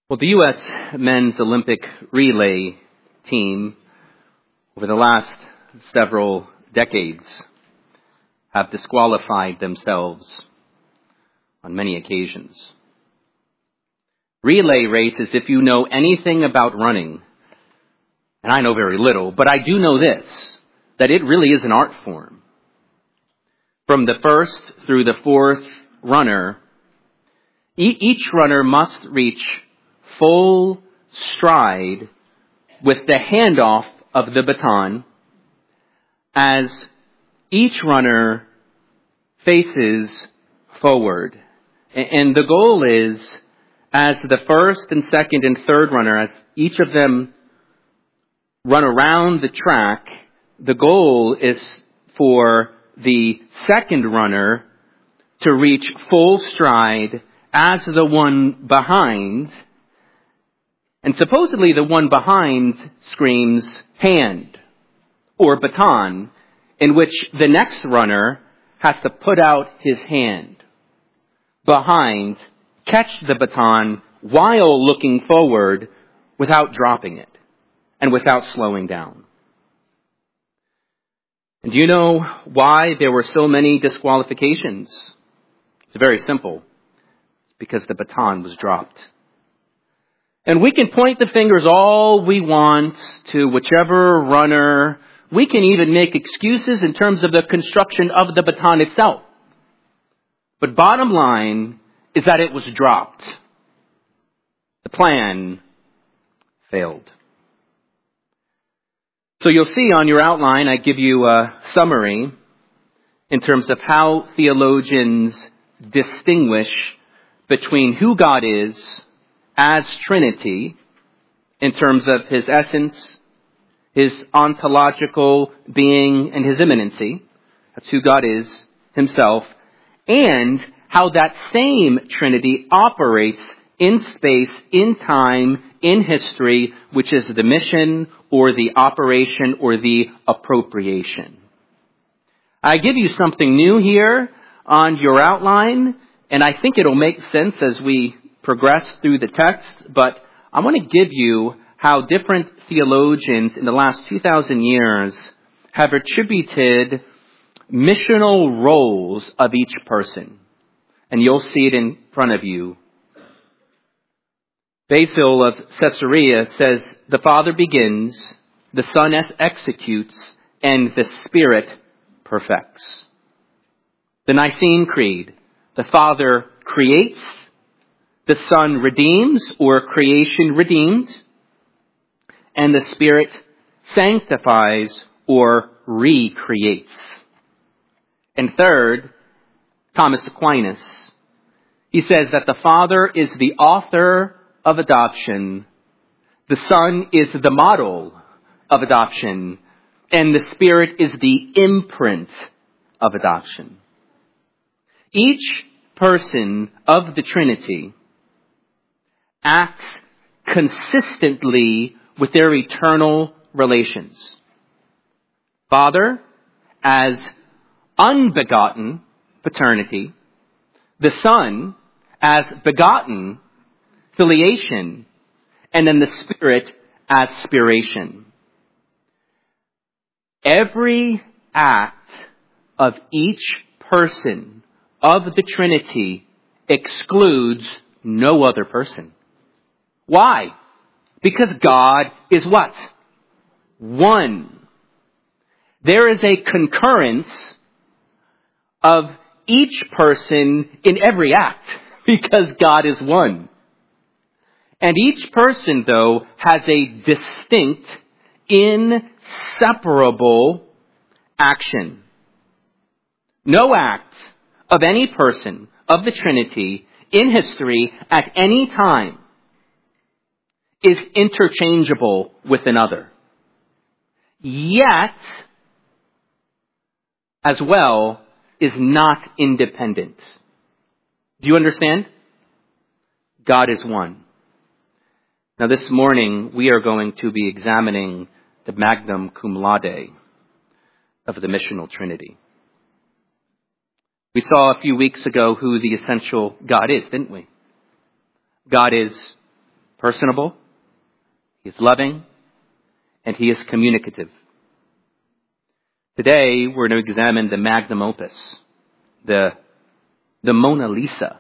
Well, the U.S. men's Olympic relay team over the last several decades have disqualified themselves on many occasions. Relay races, if you know anything about running, and I know very little, but I do know this, that it really is an art form. From the first through the fourth runner, each runner must reach full stride with the handoff of the baton as each runner faces forward. And the goal is, as the first and second and third runner, as each of them run around the track, the goal is for the second runner to reach full stride as the one behind. And supposedly the one behind screams hand or baton, in which the next runner has to put out his hand behind, catch the baton while looking forward without dropping it and without slowing down. And do you know why there were so many disqualifications? It's very simple. It's because the baton was dropped. And we can point the fingers all we want to whichever runner. We can even make excuses in terms of the construction of the baton itself. But bottom line is that it was dropped. The plan failed. So you'll see on your outline, I give you a summary in terms of how theologians distinguish between who God is as Trinity in terms of his essence, his ontological being, and his immanency. That's who God is himself. And how that same Trinity operates in space, in time, in history, which is the mission or the operation or the appropriation. I give you something new here on your outline, and I think it'll make sense as we progress through the text, but I want to give you how different theologians in the last 2,000 years have attributed missional roles of each person. And you'll see it in front of you. Basil of Caesarea says, the Father begins, the Son executes, and the Spirit perfects. The Nicene Creed, the Father creates, the Son redeems, or creation redeemed, and the Spirit sanctifies or recreates. And third, Thomas Aquinas. He says that the Father is the author of adoption, the Son is the model of adoption, and the Spirit is the imprint of adoption. Each person of the Trinity acts consistently with their eternal relations. Father, as unbegotten paternity, the Son as begotten filiation, and then the Spirit as spiration. Every act of each person of the Trinity excludes no other person. Why? Because God is what? One. There is a concurrence of each person in every act because God is one. And each person, though, has a distinct, inseparable action. No act of any person of the Trinity in history at any time is interchangeable with another. Yet, as well, is not independent. Do you understand? God is one. Now this morning, we are going to be examining the Magnum Cum Laude of the Missional Trinity. We saw a few weeks ago who the essential God is, didn't we? God is personable, He is loving, and He is communicative. Today, we're going to examine the magnum opus, the Mona Lisa.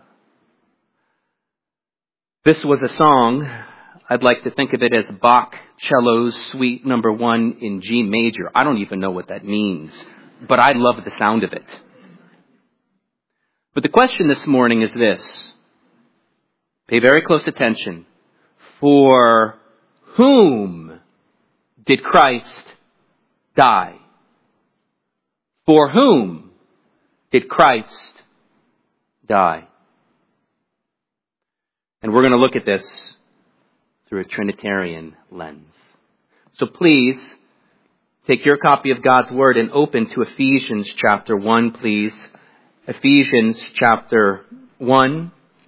This was a song, I'd like to think of it as Bach Cello's Suite Number 1 in G major. I don't even know what that means, but I love the sound of it. But the question this morning is this. Pay very close attention. For whom did Christ die? For whom did Christ die? And we're going to look at this through a Trinitarian lens. So please, take your copy of God's Word and open to Ephesians chapter 1, please. Ephesians chapter 1.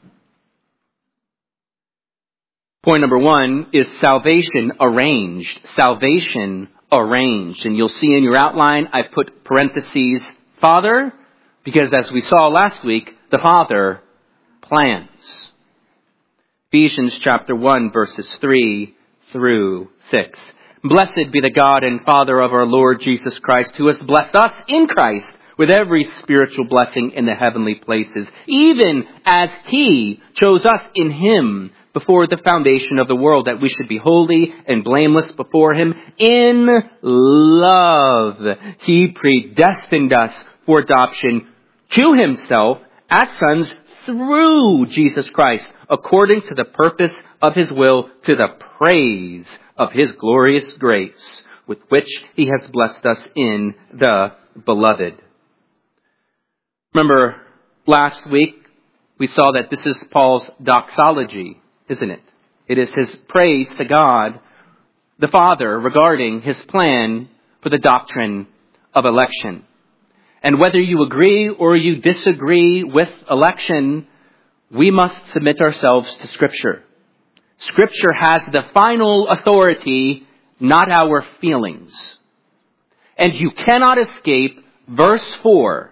Point number 1 is salvation arranged. Salvation arranged. And you'll see in your outline, I put parentheses, Father, because as we saw last week, the Father plans. Ephesians chapter 1, verses 3 through 6. Blessed be the God and Father of our Lord Jesus Christ, who has blessed us in Christ with every spiritual blessing in the heavenly places, even as He chose us in Him before the foundation of the world, that we should be holy and blameless before Him. In love, He predestined us for adoption to Himself as sons through Jesus Christ, according to the purpose of His will, to the praise of His glorious grace, with which He has blessed us in the Beloved. Remember, last week, we saw that this is Paul's doxology, isn't it? It is his praise to God, the Father, regarding His plan for the doctrine of election. And whether you agree or you disagree with election, we must submit ourselves to Scripture. Scripture has the final authority, not our feelings. And you cannot escape verse 4.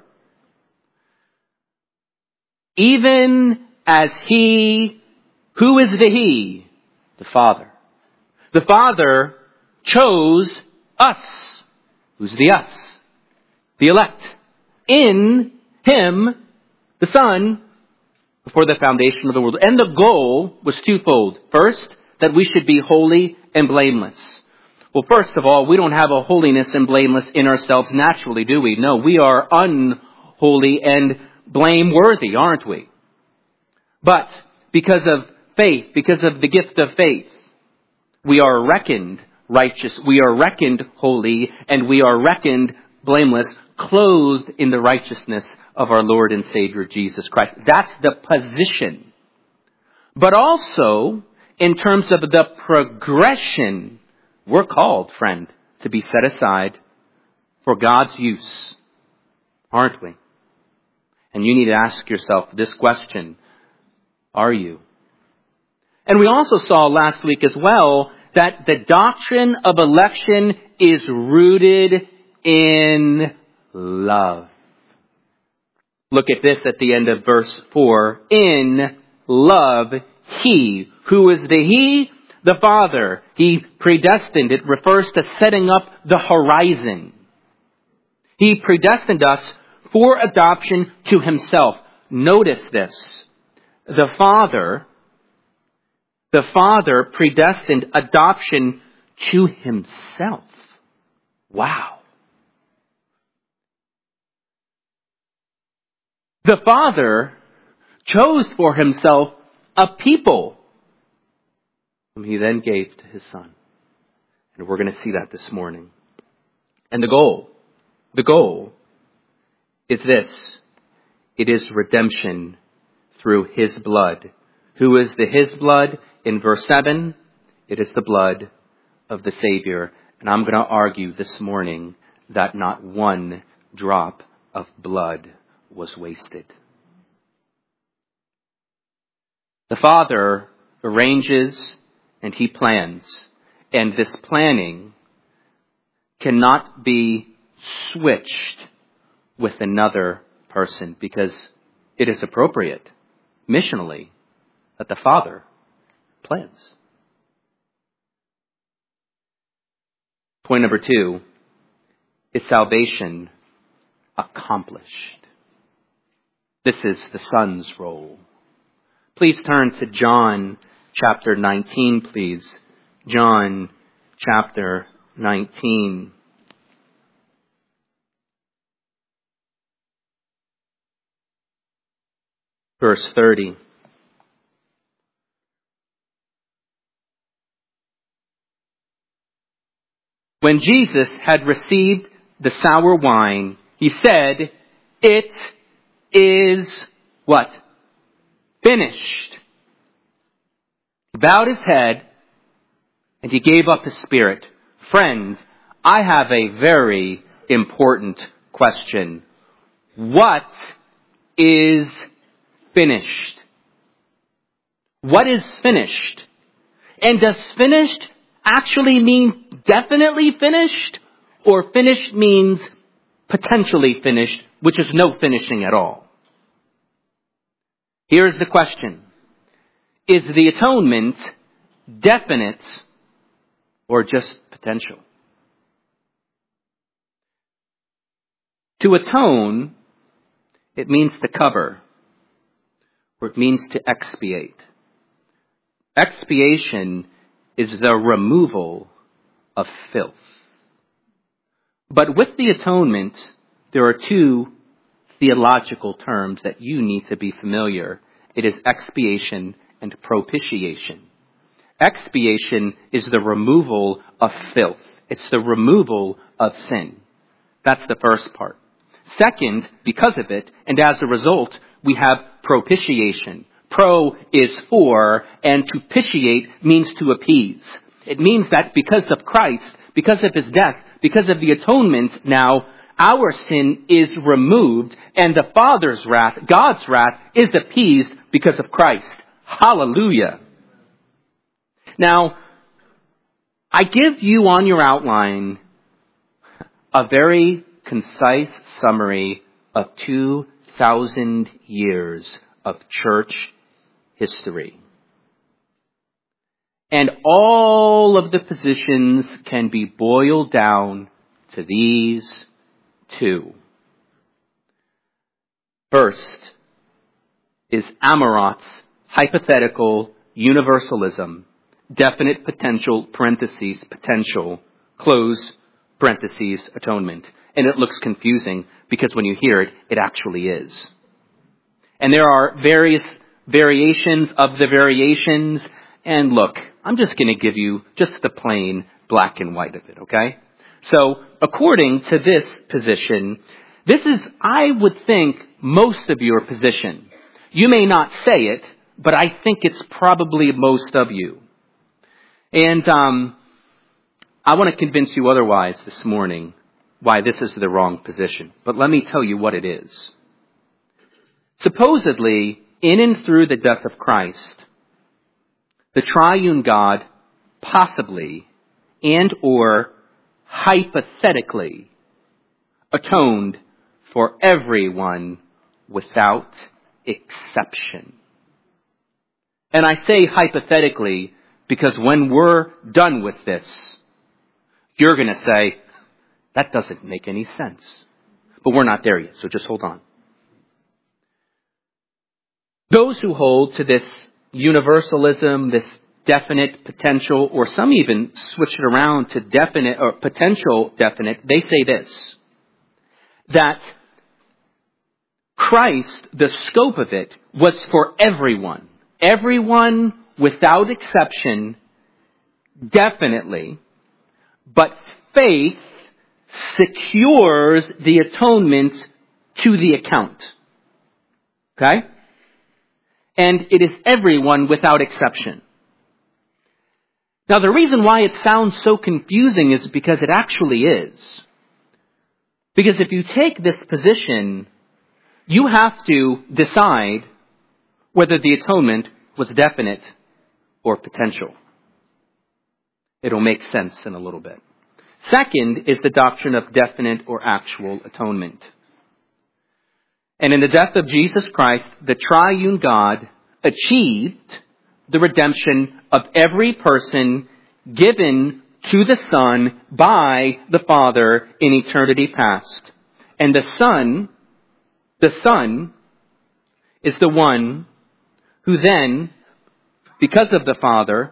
Even as He, who is the He? The Father. The Father chose us. Who's the us? The elect. In Him, the Son, before the foundation of the world. And the goal was twofold. First, that we should be holy and blameless. Well, first of all, we don't have a holiness and blameless in ourselves naturally, do we? No, we are unholy and blameworthy, aren't we? But because of faith, because of the gift of faith, we are reckoned righteous, we are reckoned holy, and we are reckoned blameless, clothed in the righteousness of our Lord and Savior Jesus Christ. That's the position. But also, in terms of the progression, we're called, friend, to be set aside for God's use, aren't we? And you need to ask yourself this question: are you? And we also saw last week as well that the doctrine of election is rooted in love. Look at this at the end of verse 4. In love, He. Who is the He? The Father. He predestined. It refers to setting up the horizon. He predestined us for adoption to Himself. Notice this. The Father predestined adoption to Himself. Wow. The Father chose for Himself a people whom He then gave to His Son. And we're going to see that this morning. And the goal is this. It is redemption through His blood. Who is the His blood? In verse 7, it is the blood of the Savior. And I'm going to argue this morning that not one drop of blood was wasted. The Father arranges and He plans. And this planning cannot be switched with another person, because it is appropriate, missionally, that the Father plans. Point number 2, is salvation accomplished? This is the Son's role. Please turn to John chapter 19, please. John chapter 19. Verse 30. When Jesus had received the sour wine, he said, "It is" what? "Finished." He bowed his head and he gave up his spirit. Friend, I have a very important question. What is finished? What is finished? And does finished actually mean definitely finished? Or finished means potentially finished, which is no finishing at all? Here's the question. Is the atonement definite or just potential? To atone, it means to cover, or it means to expiate. Expiation is the removal of filth. But with the atonement, there are two theological terms that you need to be familiar. It is expiation and propitiation. Expiation is the removal of filth. It's the removal of sin. That's the first part. Second, because of it, and as a result, we have propitiation. Pro is for, and to propitiate means to appease. It means that because of Christ, because of his death, because of the atonement now, our sin is removed, and the Father's wrath, God's wrath, is appeased because of Christ. Hallelujah. Now, I give you on your outline a very concise summary of 2,000 years of church history. And all of the positions can be boiled down to these two. First is Amarat's hypothetical universalism, definite potential, parentheses, potential, close, parentheses, atonement. And it looks confusing because when you hear it, it actually is. And there are various variations of the variations. And look, I'm just going to give you just the plain black and white of it, okay? So, according to this position, this is, I would think, most of your position. You may not say it, but I think it's probably most of you. And I want to convince you otherwise this morning why this is the wrong position. But let me tell you what it is. Supposedly, in and through the death of Christ, the triune God possibly and or hypothetically atoned for everyone without exception. And I say hypothetically because when we're done with this, you're going to say, that doesn't make any sense. But we're not there yet, so just hold on. Those who hold to this universalism, this definite potential, or some even switch it around to definite or potential definite, they say this, that Christ, the scope of it, was for everyone. Everyone without exception, definitely. But faith secures the atonement to the account. Okay? And it is everyone without exception. Now, the reason why it sounds so confusing is because it actually is. Because if you take this position, you have to decide whether the atonement was definite or potential. It'll make sense in a little bit. Second is the doctrine of definite or actual atonement. And in the death of Jesus Christ, the triune God achieved the redemption of every person given to the Son by the Father in eternity past. And the Son is the one who then, because of the Father,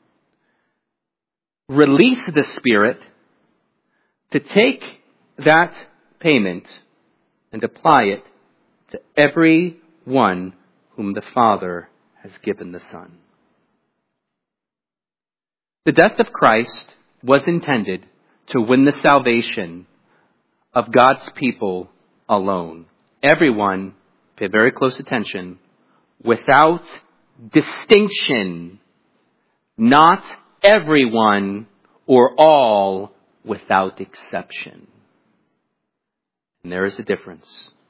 released the Spirit to take that payment and apply it to every one whom the Father has given the Son. The death of Christ was intended to win the salvation of God's people alone. Everyone, pay very close attention, without distinction, not everyone or all without exception. And there is a difference.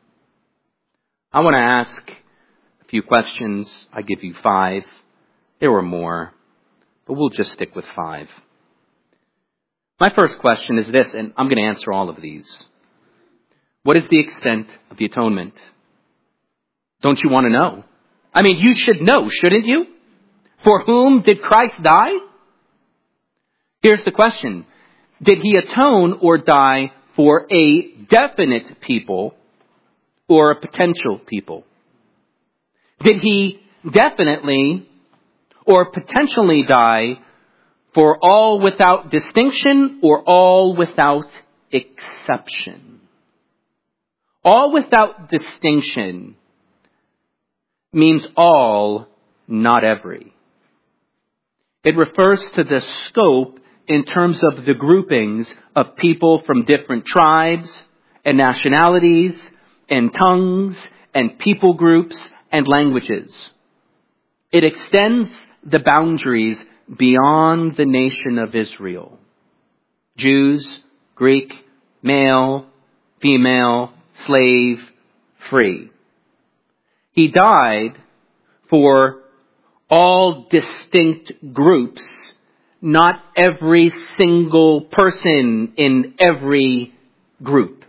I want to ask a few questions. I give you 5. There were more, but we'll just stick with 5. My first question is this, and I'm going to answer all of these. What is the extent of the atonement? Don't you want to know? I mean, you should know, shouldn't you? For whom did Christ die? Here's the question. Did he atone or die for a definite people or a potential people? Did he definitely or potentially die for all without distinction or all without exception? All without distinction means all, not every. It refers to the scope in terms of the groupings of people from different tribes and nationalities and tongues and people groups and languages. It extends the boundaries beyond the nation of Israel. Jews, Greek, male, female, slave, free. He died for all distinct groups, not every single person in every group.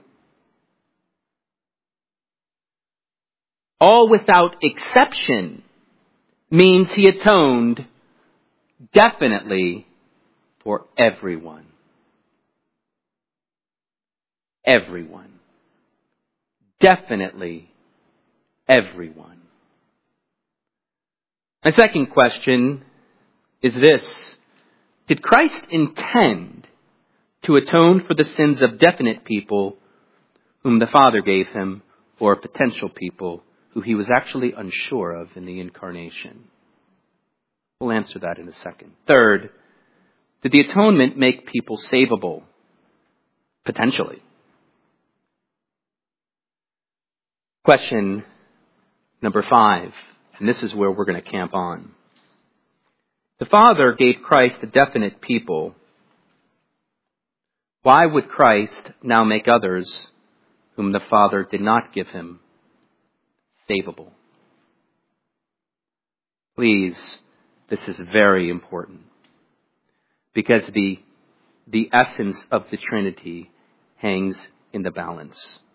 All without exception means he atoned definitely for everyone. Everyone. Definitely everyone. My second question is this. Did Christ intend to atone for the sins of definite people whom the Father gave him, or potential people who he was actually unsure of in the incarnation? We'll answer that in a second. Third, did the atonement make people savable? Potentially. Question number 5, and this is where we're going to camp on. The Father gave Christ a definite people. Why would Christ now make others whom the Father did not give him savable? Please, this is very important, because the essence of the Trinity hangs in the balance.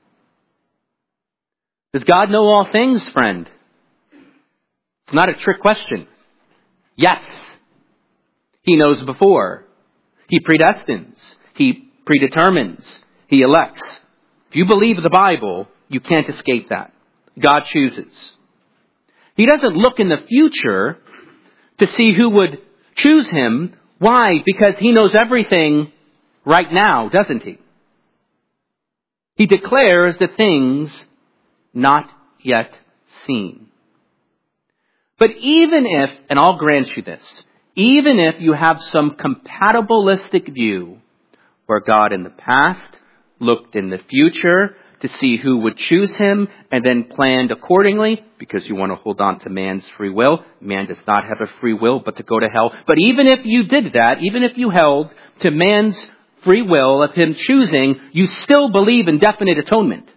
Does God know all things, friend? It's not a trick question. Yes. He knows before. He predestines. He predetermines. He elects. If you believe the Bible, you can't escape that. God chooses. He doesn't look in the future to see who would choose him. Why? Because he knows everything right now, doesn't he? He declares the things not yet seen. But even if, and I'll grant you this, even if you have some compatibilistic view where God in the past looked in the future to see who would choose him and then planned accordingly, because you want to hold on to man's free will. Man does not have a free will but to go to hell. But even if you did that, even if you held to man's free will of him choosing, you still believe in definite atonement.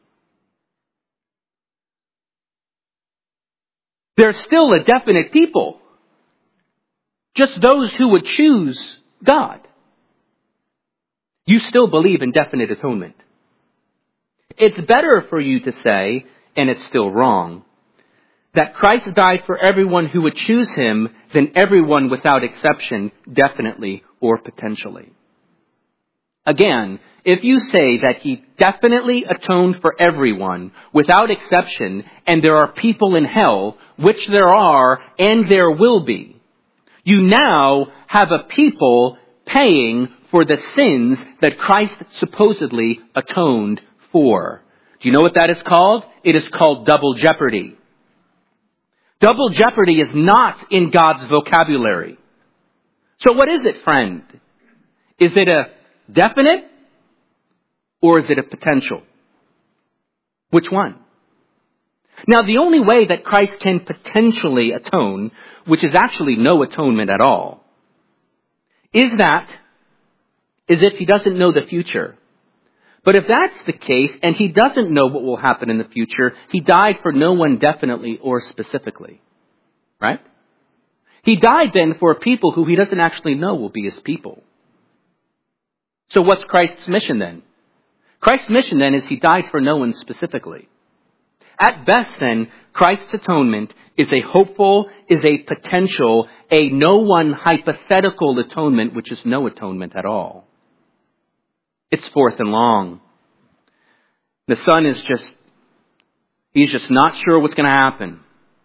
There's still a definite people. Just those who would choose God. You still believe in definite atonement. It's better for you to say, and it's still wrong, that Christ died for everyone who would choose him than everyone without exception definitely or potentially. Again, if you say that he definitely atoned for everyone without exception, and there are people in hell, which there are and there will be, you now have a people paying for the sins that Christ supposedly atoned for. Do you know what that is called? It is called double jeopardy. Double jeopardy is not in God's vocabulary. So what is it, friend? Is it a definite or is it a potential? Which one? Now, the only way that Christ can potentially atone, which is actually no atonement at all, is if he doesn't know the future. But if that's the case, and he doesn't know what will happen in the future, he died for no one definitely or specifically. Right? He died then for a people who he doesn't actually know will be his people. So what's Christ's mission then? Christ's mission then is he died for no one specifically. At best then, Christ's atonement is a hopeful, is a potential, a no one hypothetical atonement, which is no atonement at all. It's fourth and long. The son is he's just not sure what's going to happen.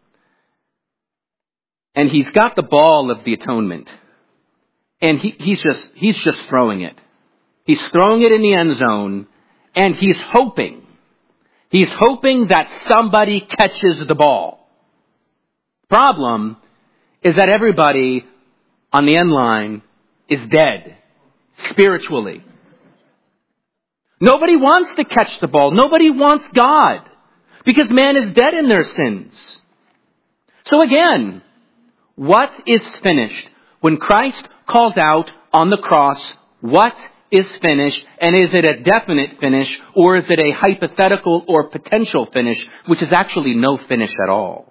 And he's got the ball of the atonement. And he's just throwing it. He's throwing it in the end zone, and he's hoping that somebody catches the ball. Problem is that everybody on the end line is dead, spiritually. Nobody wants to catch the ball. Nobody wants God, because man is dead in their sins. So again, what is finished? When Christ calls out on the cross, what is finished? And is it a definite finish, or is it a hypothetical or potential finish, which is actually no finish at all?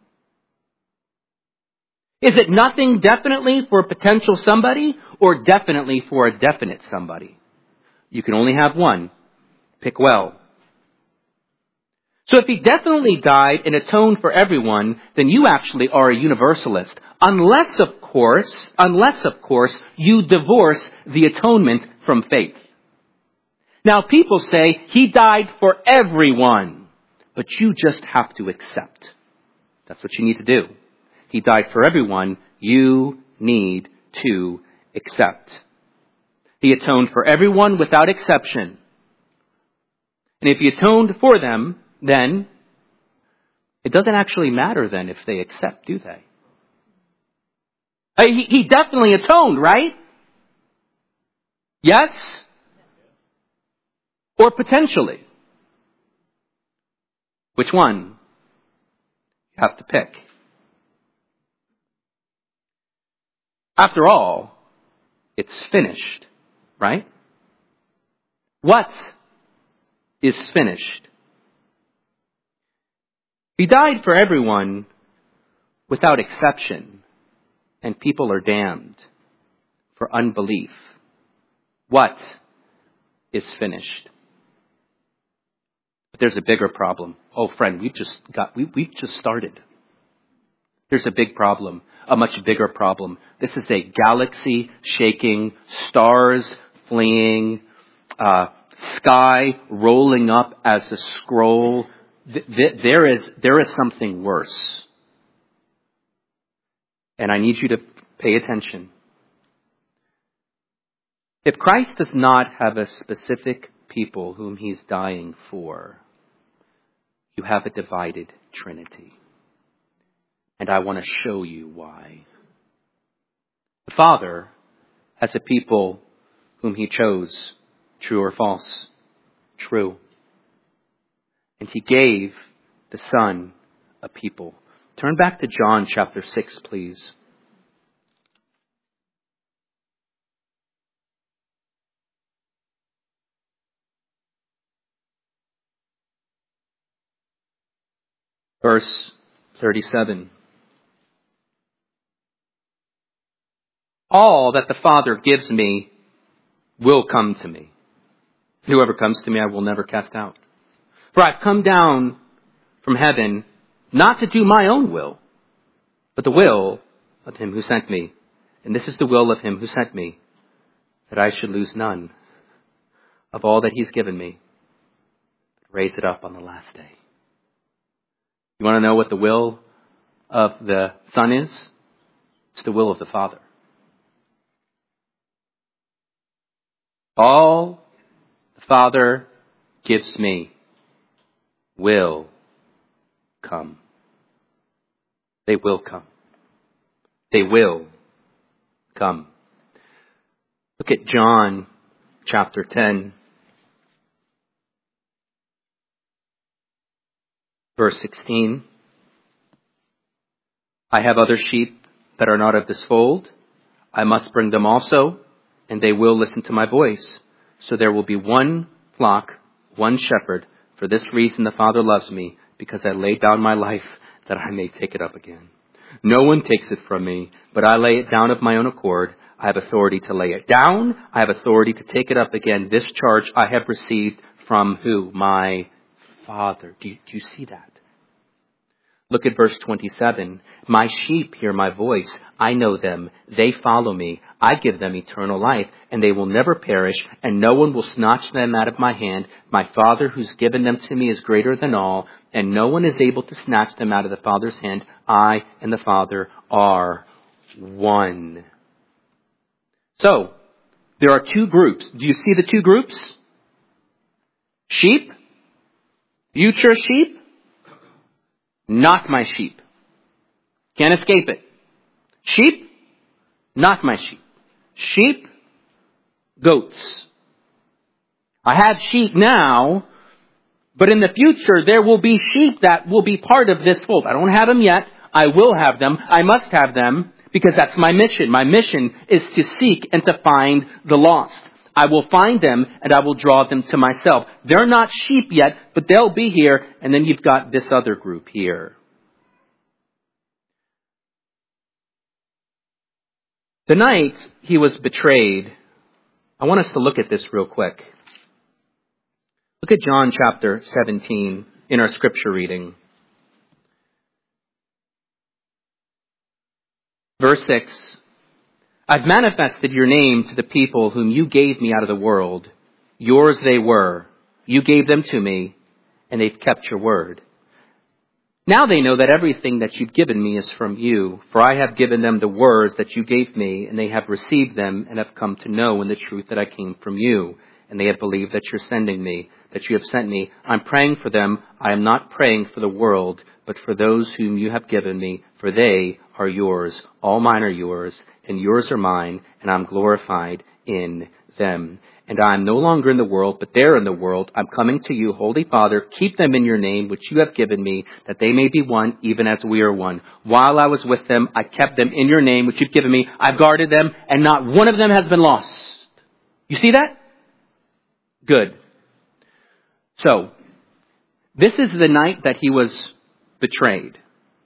Is it nothing definitely for a potential somebody, or definitely for a definite somebody? You can only have one. Pick well. So if he definitely died and atoned for everyone, then you actually are a universalist. Unless of course, you divorce the atonement from faith. Now people say he died for everyone, but you just have to accept. That's what you need to do. He died for everyone. You need to accept. He atoned for everyone without exception. And if he atoned for them, then it doesn't actually matter then if they accept, do they? He definitely atoned, right? Yes? Or potentially? Which one? You have to pick. After all, it's finished, right? What is finished? He died for everyone without exception, and people are damned for unbelief. What is finished? But there's a bigger problem. Oh, friend, we've just started. There's a big problem, a much bigger problem. This is a galaxy-shaking, stars fleeing, sky rolling up as a scroll. There is something worse. And I need you to pay attention. If Christ does not have a specific people whom he's dying for, you have a divided Trinity. And I want to show you why. The Father has a people whom he chose. True or false? True. And he gave the Son a people. Turn back to John chapter 6, please. Verse 37. All that the Father gives me will come to me. Whoever comes to me, I will never cast out. For I've come down from heaven not to do my own will, but the will of him who sent me. And this is the will of him who sent me, that I should lose none of all that he's given me, but raise it up on the last day. You want to know what the will of the Son is? It's the will of the Father. All the Father gives me will come. They will come. They will come. Look at John chapter 10, verse 16. I have other sheep that are not of this fold. I must bring them also, and they will listen to my voice. So there will be one flock, one shepherd. For this reason the Father loves me, because I laid down my life that I may take it up again. No one takes it from me, but I lay it down of my own accord. I have authority to lay it down. I have authority to take it up again. This charge I have received from who? My Father. Do you see that? Look at verse 27. My sheep hear my voice. I know them. They follow me. I give them eternal life, and they will never perish, and no one will snatch them out of my hand. My Father who's given them to me is greater than all, and no one is able to snatch them out of the Father's hand. I and the Father are one. So, there are two groups. Do you see the two groups? Sheep, future sheep, not my sheep. Can't escape it. Sheep, not my sheep. Sheep, goats. I have sheep now, but in the future there will be sheep that will be part of this fold. I don't have them yet. I will have them. I must have them because that's my mission. My mission is to seek and to find the lost. I will find them and I will draw them to myself. They're not sheep yet, but they'll be here. And then you've got this other group here. The night he was betrayed, I want us to look at this real quick. Look at John chapter 17 in our scripture reading. Verse 6. I've manifested your name to the people whom you gave me out of the world. Yours they were. You gave them to me, and they've kept your word. Now they know that everything that you've given me is from you, for I have given them the words that you gave me, and they have received them and have come to know in the truth that I came from you, and they have believed that you're sending me, that you have sent me. I'm praying for them. I am not praying for the world, but for those whom you have given me, for they are yours. All mine are yours, and yours are mine, and I'm glorified in them. And I am no longer in the world, but they're in the world. I'm coming to you, Holy Father. Keep them in your name, which you have given me, that they may be one, even as we are one. While I was with them, I kept them in your name, which you've given me. I've guarded them, and not one of them has been lost. You see that? Good. So, this is the night that he was betrayed.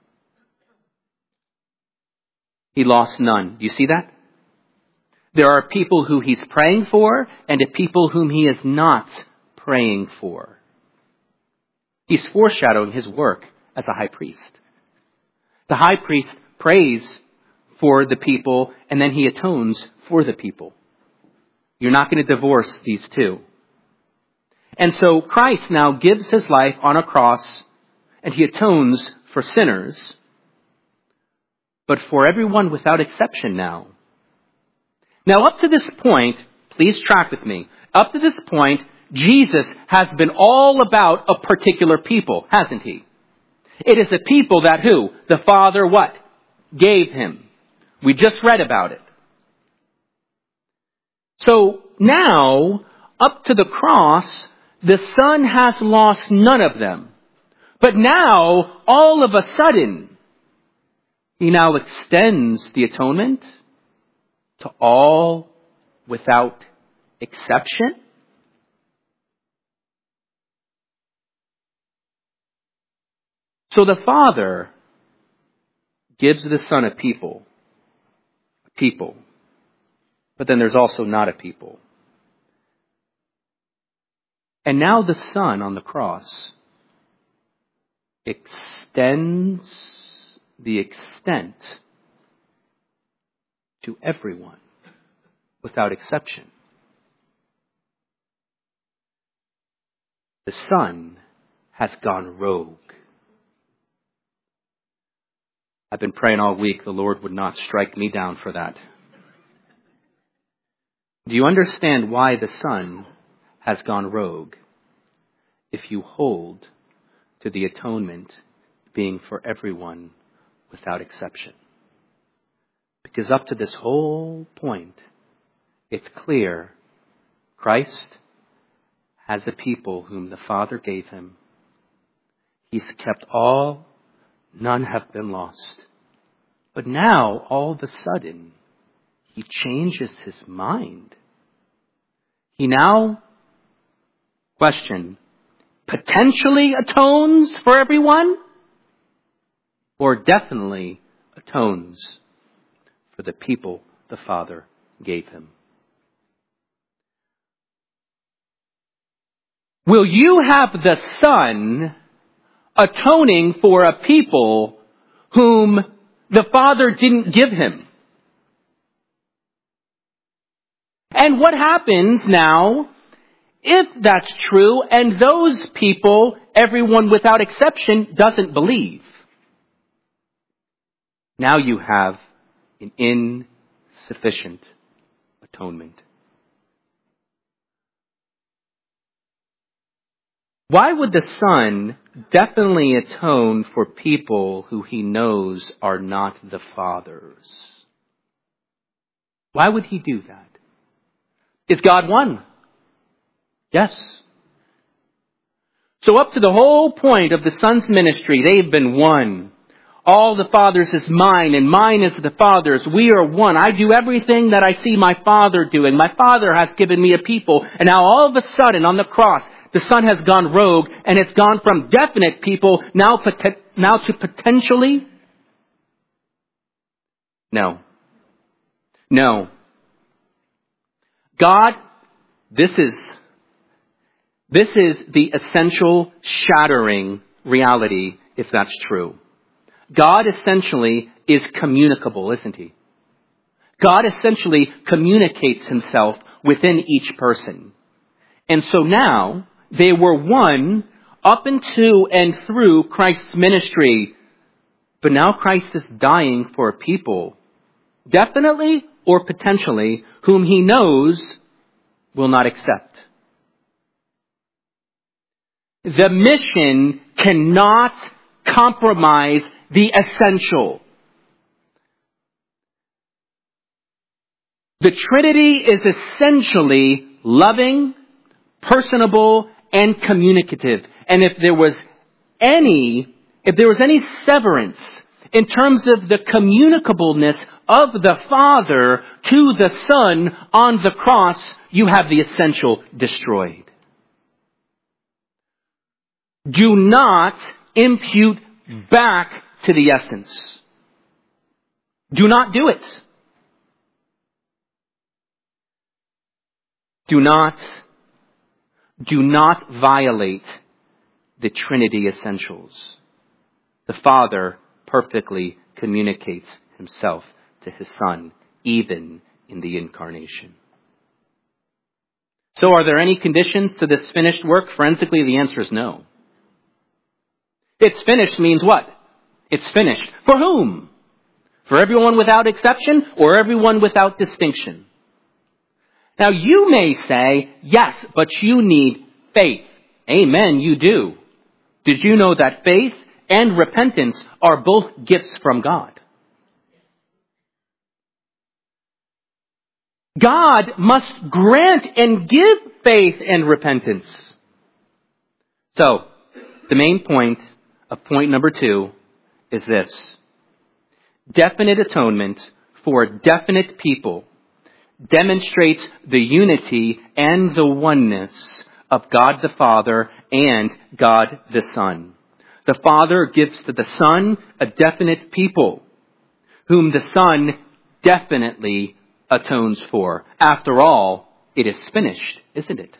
He lost none. Do you see that? There are people who he's praying for and the people whom he is not praying for. He's foreshadowing his work as a high priest. The high priest prays for the people and then he atones for the people. You're not going to divorce these two. And so Christ now gives his life on a cross and he atones for sinners, but for everyone without exception now. Now up to this point, please track with me. Up to this point, Jesus has been all about a particular people, hasn't he? It is a people that who? The Father what? Gave him. We just read about it. So now, up to the cross, the Son has lost none of them. But now, all of a sudden, he now extends the atonement to all without exception. So the Father gives the Son a people. But then there's also not a people. And now the Son on the cross extends the extent to everyone. without exception. The Son has gone rogue. I've been praying all week the Lord would not strike me down for that. Do you understand why the Son has gone rogue? If you hold to the atonement being for everyone without exception. Because up to this whole point, it's clear Christ has a people whom the Father gave him. He's kept all, none have been lost. But now, all of a sudden, he changes his mind. He now, question, potentially atones for everyone? Or definitely atones for the people the Father gave him? Will you have the Son atoning for a people whom the Father didn't give him? And what happens now if that's true and those people, everyone without exception, doesn't believe? Now you have an insufficient atonement. Why would the Son definitely atone for people who he knows are not the Father's? Why would he do that? Is God one? Yes. So up to the whole point of the Son's ministry, they've been one. All the Father's is mine, and mine is the Father's. We are one. I do everything that I see my Father doing. My Father has given me a people. And now all of a sudden on the cross, the Son has gone rogue, and it's gone from definite people now to potentially? No. God, this is the essential shattering reality, if that's true. God essentially is communicable, isn't he? God essentially communicates himself within each person. And so now, they were one up into and through Christ's ministry. But now Christ is dying for a people, definitely or potentially, whom he knows will not accept. The mission cannot compromise the essential. The Trinity is essentially loving, personable, and communicative. And if there was any severance in terms of the communicableness of the Father to the Son on the cross, you have the essential destroyed. Do not impute back to the essence. Do not do it. Do not violate the Trinity essentials. The Father perfectly communicates himself to his Son, even in the incarnation. So are there any conditions to this finished work? Forensically, the answer is no. It's finished means what? It's finished. For whom? For everyone without exception or everyone without distinction? Now you may say, yes, but you need faith. Amen, you do. Did you know that faith and repentance are both gifts from God? God must grant and give faith and repentance. So, the main point of point number 2 is this. Definite atonement for definite people demonstrates the unity and the oneness of God the Father and God the Son. The Father gives to the Son a definite people, whom the Son definitely atones for. After all, it is finished, isn't it?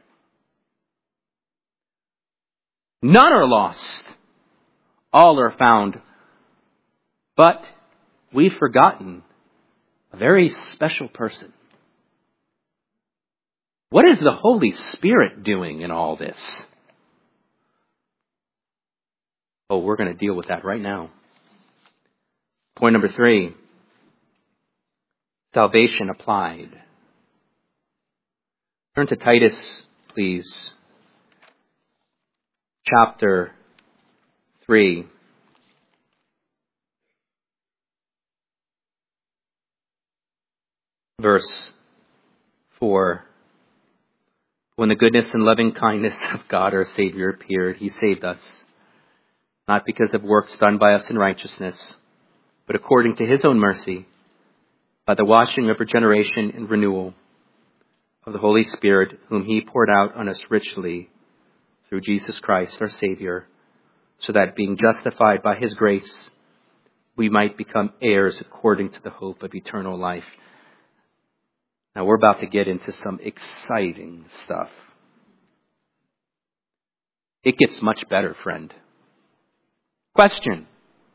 None are lost. All are found. But we've forgotten a very special person. What is the Holy Spirit doing in all this? Oh, we're going to deal with that right now. Point number 3. Salvation applied. Turn to Titus, please. Chapter 3. Verse 4. When the goodness and loving kindness of God our Savior appeared, He saved us, not because of works done by us in righteousness, but according to His own mercy, by the washing of regeneration and renewal of the Holy Spirit, whom He poured out on us richly through Jesus Christ our Savior, so that being justified by His grace, we might become heirs according to the hope of eternal life. Now we're about to get into some exciting stuff. It gets much better, friend. Question.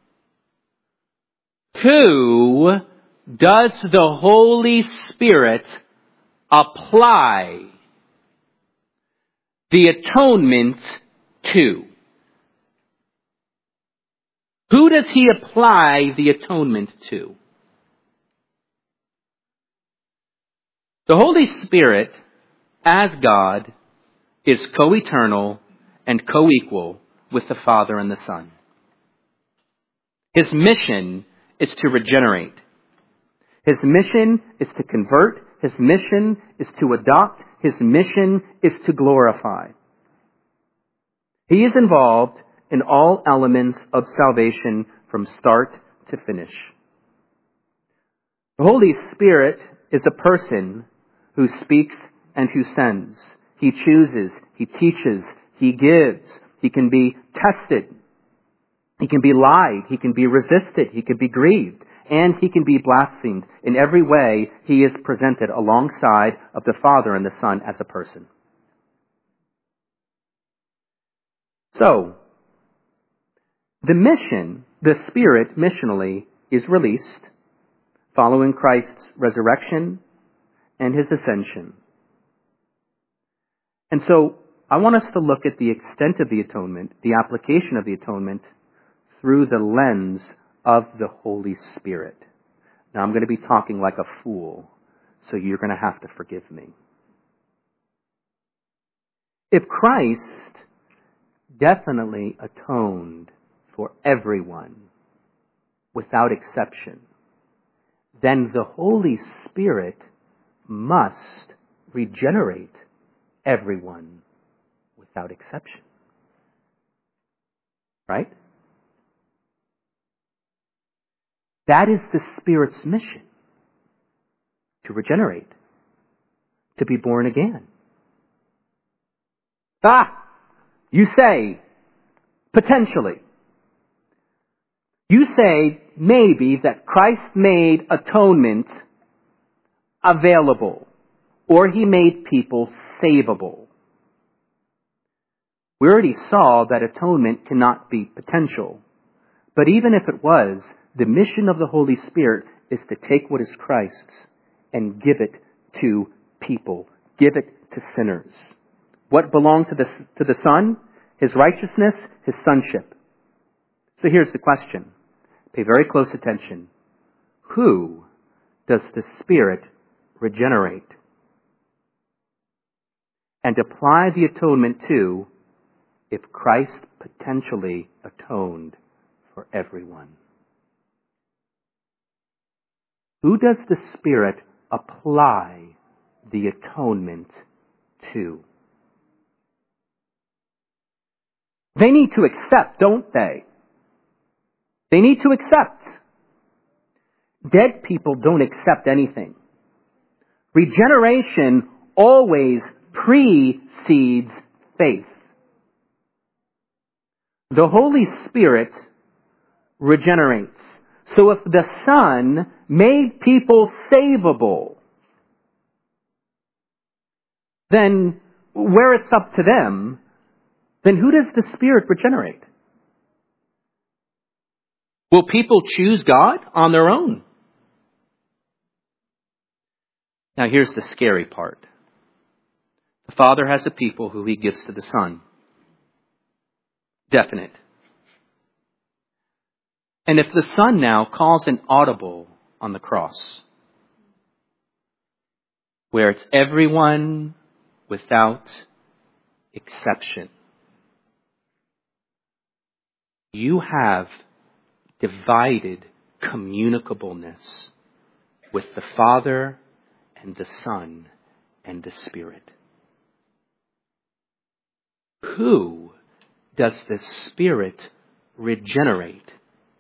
Who does the Holy Spirit apply the atonement to? Who does He apply the atonement to? The Holy Spirit, as God, is co-eternal and co-equal with the Father and the Son. His mission is to regenerate. His mission is to convert. His mission is to adopt. His mission is to glorify. He is involved in all elements of salvation from start to finish. The Holy Spirit is a person who speaks and who sends. He chooses, He teaches, He gives. He can be tested. He can be lied. He can be resisted. He can be grieved. And He can be blasphemed. In every way, He is presented alongside of the Father and the Son as a person. So, the Spirit missionally is released following Christ's resurrection and His ascension. And so, I want us to look at the extent of the atonement, the application of the atonement, through the lens of the Holy Spirit. Now, I'm going to be talking like a fool, so you're going to have to forgive me. If Christ definitely atoned for everyone, without exception, then the Holy Spirit must regenerate everyone without exception. Right? That is the Spirit's mission. To regenerate. To be born again. You say, potentially. You say, maybe, that Christ made atonement available. Or He made people savable. We already saw that atonement cannot be potential. But even if it was, the mission of the Holy Spirit is to take what is Christ's and give it to people. Give it to sinners. What belonged to the Son? His righteousness, His sonship. So here's the question. Pay very close attention. Who does the Spirit regenerate and apply the atonement to if Christ potentially atoned for everyone? Who does the Spirit apply the atonement to? They need to accept, don't they? They need to accept. Dead people don't accept anything. Regeneration always precedes faith. The Holy Spirit regenerates. So if the Son made people savable, then where it's up to them, then who does the Spirit regenerate? Will people choose God on their own? Now here's the scary part. The Father has a people who he gives to the Son. Definite. And if the Son now calls an audible on the cross, where it's everyone without exception, you have divided communicableness with the Father and the Son and the Spirit. Who does the Spirit regenerate?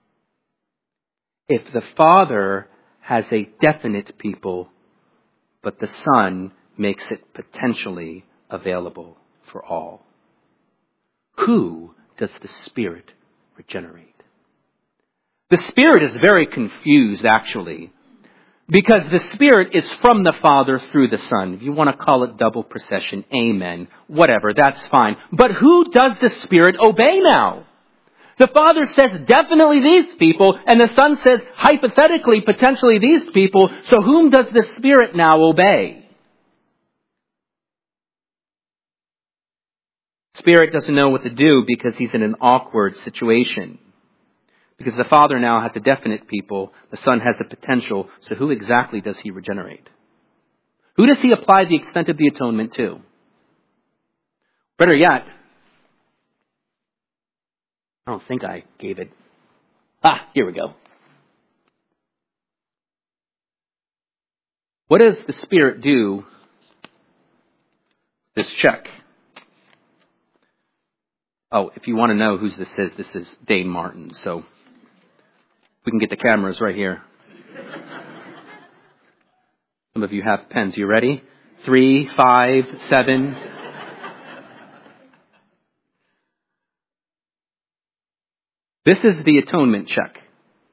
If the Father has a definite people, but the Son makes it potentially available for all. Who does the Spirit regenerate? The Spirit is very confused, actually, because the Spirit is from the Father through the Son. If you want to call it double procession, amen, whatever, that's fine. But who does the Spirit obey now? The Father says definitely these people, and the Son says hypothetically, potentially these people. So whom does the Spirit now obey? Spirit doesn't know what to do because he's in an awkward situation. Because the Father now has a definite people, the Son has a potential, so who exactly does he regenerate? Who does he apply the extent of the atonement to? Better yet, I don't think I gave it. Here we go. What does the Spirit do? This check. Oh, if you want to know whose this is Dane Martin. So we can get the cameras right here. Some of you have pens. You ready? 3, 5, 7. This is the atonement check.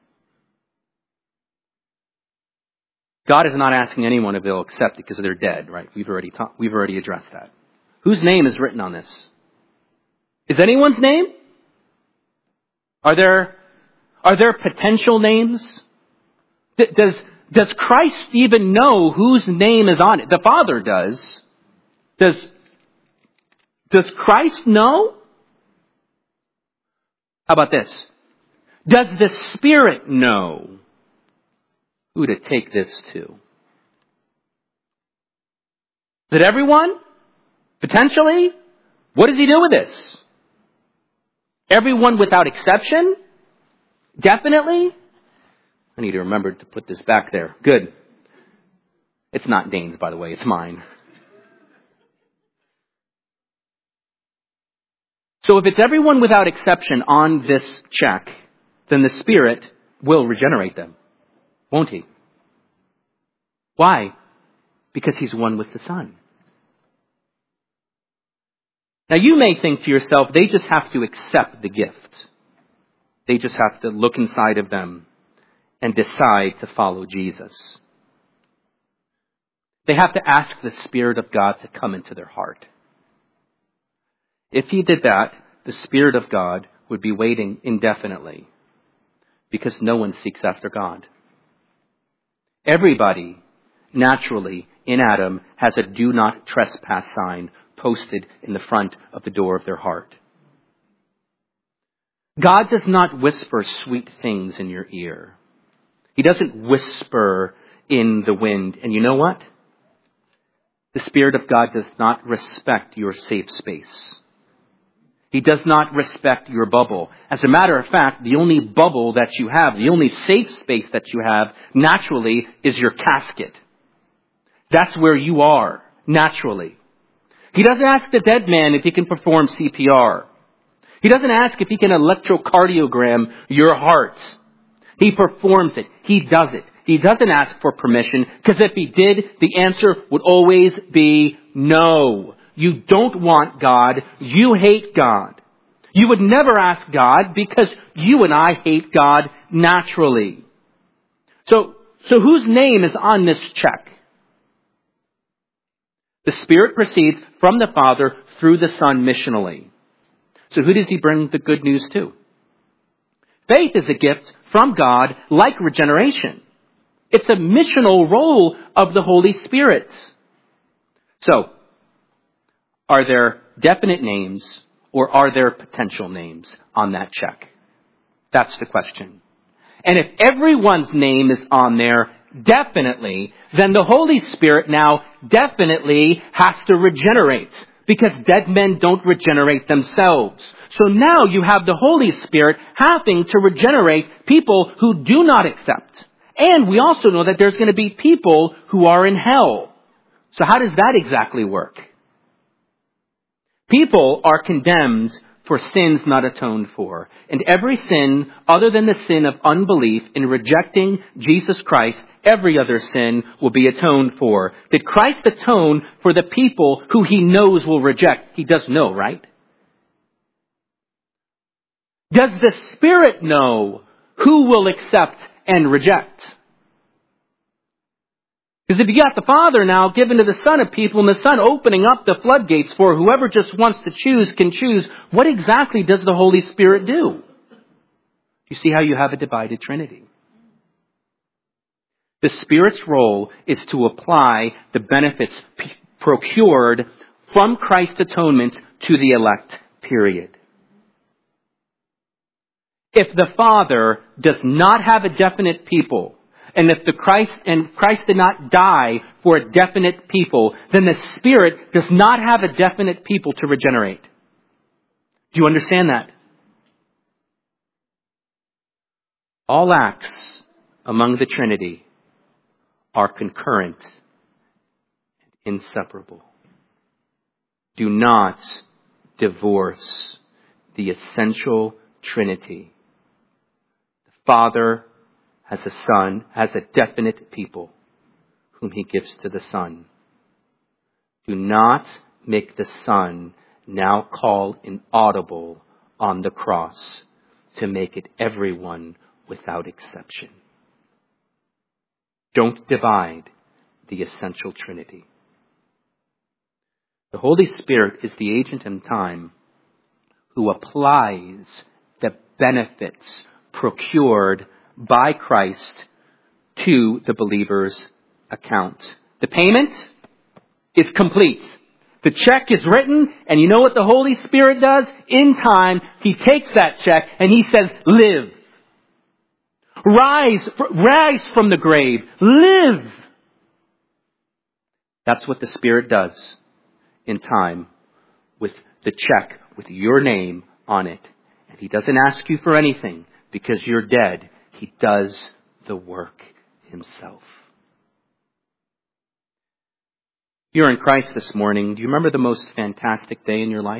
God is not asking anyone if they'll accept it because they're dead, right? We've already addressed that. Whose name is written on this? Is anyone's name? Are there potential names? Does Christ even know whose name is on it? The Father does. Does Christ know? How about this? Does the Spirit know who to take this to? Is it everyone? Potentially? What does he do with this? Everyone without exception? Definitely? I need to remember to put this back there. Good. It's not Dane's, by the way. It's mine. So if it's everyone without exception on this check, then the Spirit will regenerate them. Won't he? Why? Because he's one with the Son. Now you may think to yourself, they just have to accept the gift. They just have to look inside of them and decide to follow Jesus. They have to ask the Spirit of God to come into their heart. If he did that, the Spirit of God would be waiting indefinitely because no one seeks after God. Everybody, naturally, in Adam, has a do not trespass sign posted in the front of the door of their heart. God does not whisper sweet things in your ear. He doesn't whisper in the wind. And you know what? The Spirit of God does not respect your safe space. He does not respect your bubble. As a matter of fact, the only bubble that you have, the only safe space that you have, naturally, is your casket. That's where you are, naturally. He doesn't ask the dead man if he can perform CPR. He doesn't ask if he can electrocardiogram your heart. He performs it. He does it. He doesn't ask for permission, because if he did, the answer would always be no. You don't want God. You hate God. You would never ask God because you and I hate God naturally. So whose name is on this check? The Spirit proceeds from the Father through the Son missionally. So who does he bring the good news to? Faith is a gift from God like regeneration. It's a missional role of the Holy Spirit. So, Are there definite names or are there potential names on that check? That's the question. And if everyone's name is on there definitely, then the Holy Spirit now definitely has to regenerate, because dead men don't regenerate themselves. So now you have the Holy Spirit having to regenerate people who do not accept. And we also know that there's going to be people who are in hell. So how does that exactly work? People are condemned for sins not atoned for. And every sin other than the sin of unbelief in rejecting Jesus Christ, every other sin will be atoned for. Did Christ atone for the people who he knows will reject? He does know, right? Does the Spirit know who will accept and reject? Because if you got the Father now given to the Son of people and the Son opening up the floodgates for whoever just wants to choose can choose, what exactly does the Holy Spirit do? You see how you have a divided Trinity. The Spirit's role is to apply the benefits procured from Christ's atonement to the elect, period. If the Father does not have a definite people, and if Christ did not die for a definite people, then the Spirit does not have a definite people to regenerate. Do you understand that? All acts among the Trinity are concurrent and inseparable. Do not divorce the essential Trinity. The Father has a Son, has a definite people whom he gives to the Son. Do not make the Son now call inaudible on the cross to make it everyone without exception. Don't divide the essential Trinity. The Holy Spirit is the agent in time who applies the benefits procured by Christ to the believer's account. The payment is complete. The check is written, and you know what the Holy Spirit does? In time, he takes that check and he says, live. Rise from the grave. Live. That's what the Spirit does in time with the check with your name on it. And he doesn't ask you for anything because you're dead. He does the work himself. You're in Christ this morning. Do you remember the most fantastic day in your life?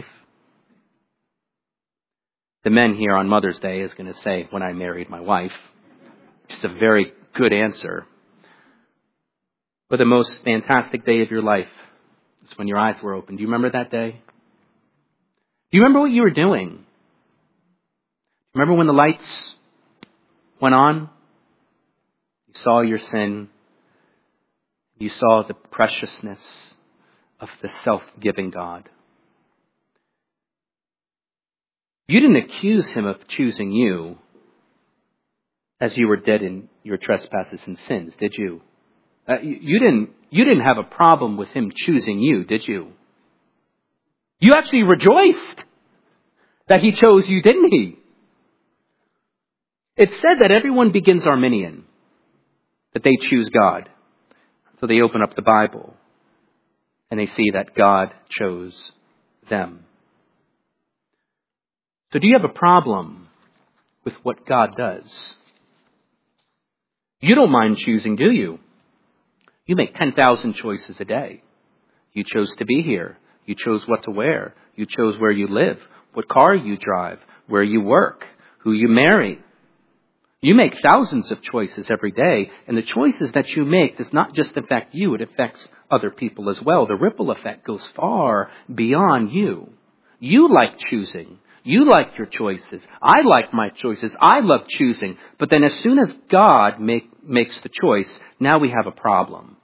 The men here on Mother's Day is going to say, when I married my wife. Which is a very good answer. But the most fantastic day of your life is when your eyes were open. Do you remember that day? Do you remember what you were doing? Remember when the lights went on? You saw your sin. You saw the preciousness of the self-giving God. You didn't accuse him of choosing you as you were dead in your trespasses and sins, did you? You didn't have a problem with him choosing you, did you? You actually rejoiced that he chose you, didn't he? It's said that everyone begins Arminian, that they choose God. So they open up the Bible and they see that God chose them. So do you have a problem with what God does? You don't mind choosing, do you? You make 10,000 choices a day. You chose to be here. You chose what to wear. You chose where you live, what car you drive, where you work, who you marry. You make thousands of choices every day, and the choices that you make does not just affect you, it affects other people as well. The ripple effect goes far beyond you. You like choosing. You like your choices. I like my choices. I love choosing. But then as soon as God makes the choice, now we have a problem.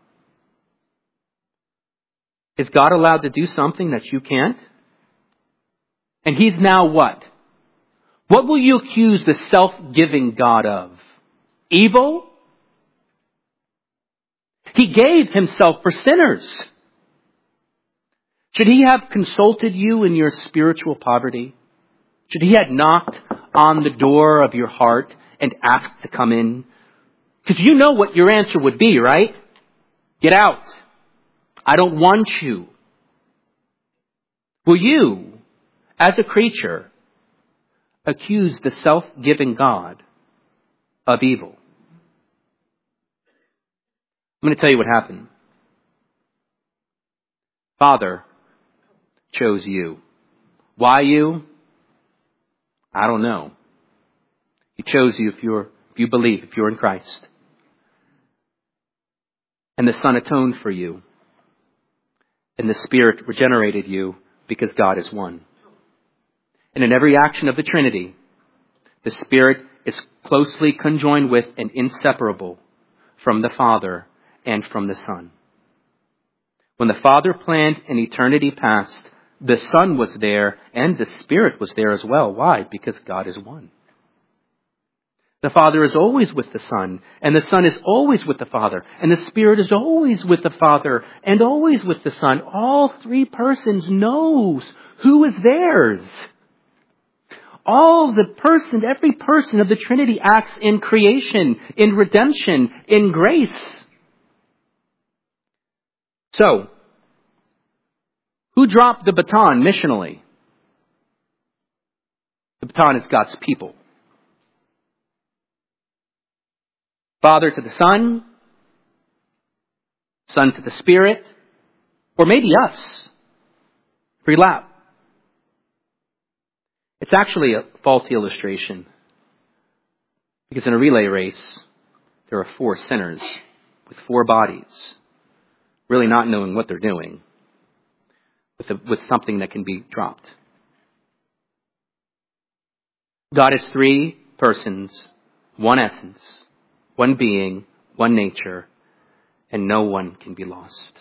Is God allowed to do something that you can't? And he's now what? What will you accuse the self-giving God of? Evil? He gave himself for sinners. Should he have consulted you in your spiritual poverty? Should he have knocked on the door of your heart and asked to come in? Because you know what your answer would be, right? Get out. I don't want you. Will you, as a creature, accuse the self-giving God of evil? I'm going to tell you what happened. Father chose you. Why you? I don't know. He chose you if you believe, if you're in Christ. And the Son atoned for you. And the Spirit regenerated you because God is one. And in every action of the Trinity, the Spirit is closely conjoined with and inseparable from the Father and from the Son. When the Father planned in eternity past, the Son was there and the Spirit was there as well. Why? Because God is one. The Father is always with the Son, and the Son is always with the Father, and the Spirit is always with the Father and always with the Son. All three persons knows who is theirs. Every person of the Trinity acts in creation, in redemption, in grace. So, who dropped the baton missionally? The baton is God's people. Father to the Son, Son to the Spirit, or maybe us. Free lap. It's actually a faulty illustration. Because in a relay race, there are 4 sinners with 4 bodies, really not knowing what they're doing, with something that can be dropped. God is 3 persons, 1 essence, 1 being, 1 nature, and no one can be lost.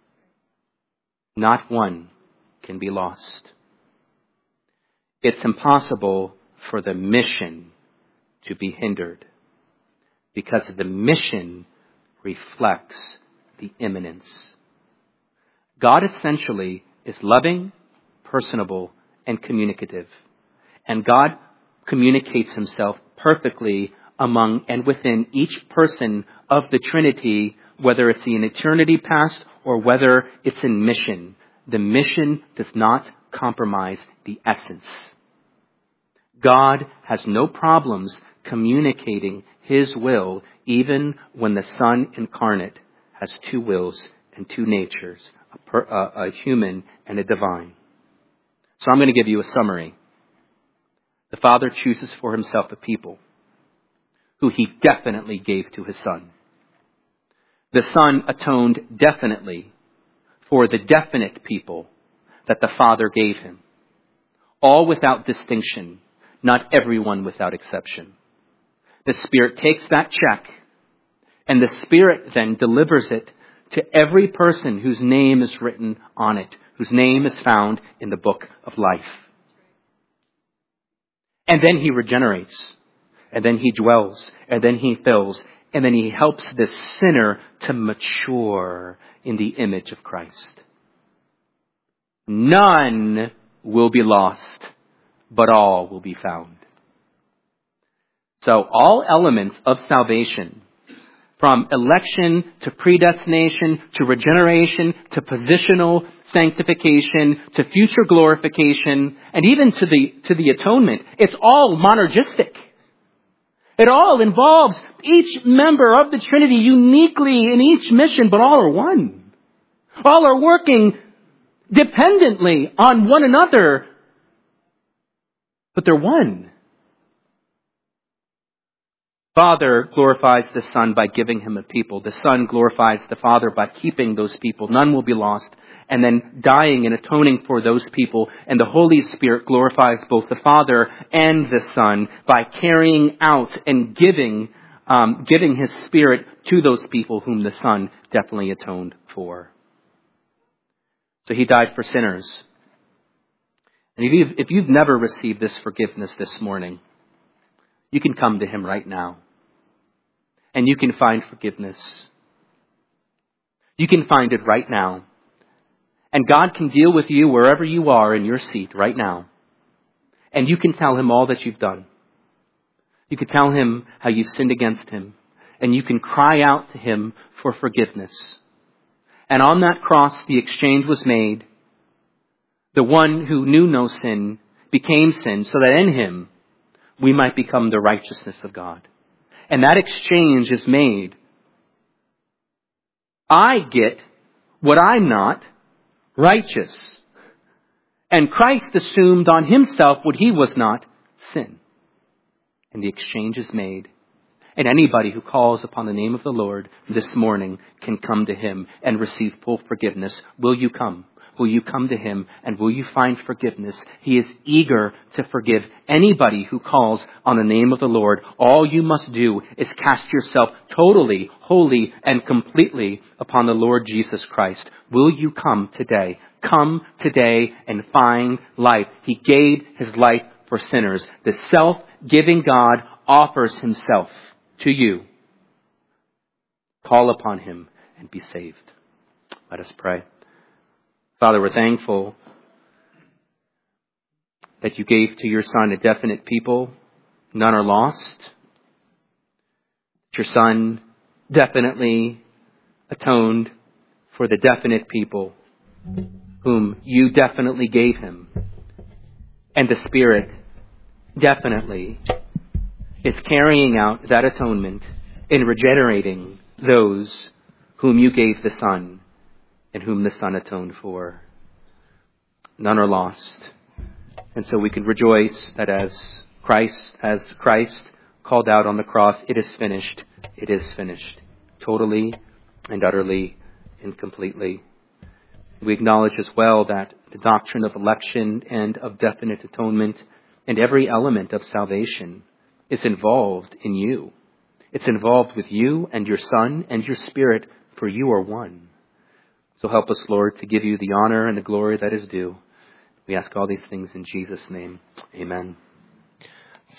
Not one can be lost. It's impossible for the mission to be hindered because the mission reflects the immanence. God essentially is loving, personable, and communicative. And God communicates himself perfectly among and within each person of the Trinity, whether it's in eternity past or whether it's in mission. The mission does not compromise the essence. God has no problems communicating his will even when the Son incarnate has 2 wills and 2 natures, a human and a divine. So I'm going to give you a summary. The Father chooses for himself a people who he definitely gave to his Son. The Son atoned definitely for the definite people that the Father gave him. All without distinction, not everyone without exception. The Spirit takes that check, and the Spirit then delivers it to every person whose name is written on it, whose name is found in the book of life. And then he regenerates, and then he dwells, and then he fills, and then he helps the sinner to mature in the image of Christ. None will be lost, but all will be found. So all elements of salvation, from election to predestination to regeneration to positional sanctification to future glorification and even to the atonement, it's all monergistic. It all involves each member of the Trinity uniquely in each mission, but all are one. All are working dependently on one another, but they're one. Father glorifies the Son by giving him a people. The Son glorifies the Father by keeping those people. None will be lost. And then dying and atoning for those people. And the Holy Spirit glorifies both the Father and the Son by carrying out and giving his Spirit to those people whom the Son definitely atoned for. So he died for sinners. And if you've never received this forgiveness this morning, you can come to him right now. And you can find forgiveness. You can find it right now. And God can deal with you wherever you are in your seat right now. And you can tell him all that you've done. You can tell him how you've sinned against him. And you can cry out to him for forgiveness. And on that cross, the exchange was made. The one who knew no sin became sin so that in him we might become the righteousness of God. And that exchange is made. I get what I'm not, righteous. And Christ assumed on himself what he was not, sin. And the exchange is made. And anybody who calls upon the name of the Lord this morning can come to him and receive full forgiveness. Will you come? Will you come to him and will you find forgiveness? He is eager to forgive anybody who calls on the name of the Lord. All you must do is cast yourself totally, wholly, and completely upon the Lord Jesus Christ. Will you come today? Come today and find life. He gave his life for sinners. The self-giving God offers himself to you. Call upon him and be saved. Let us pray. Father, we're thankful that you gave to your Son a definite people. None are lost. Your Son definitely atoned for the definite people whom you definitely gave him. And the Spirit definitely is carrying out that atonement in regenerating those whom you gave the Son and whom the Son atoned for. None are lost. And so we can rejoice that as Christ called out on the cross, it is finished. It is finished. Totally and utterly and completely. We acknowledge as well that the doctrine of election and of definite atonement and every element of salvation is involved in you. It's involved with you and your Son and your Spirit, for you are one. So help us, Lord, to give you the honor and the glory that is due. We ask all these things in Jesus' name. Amen.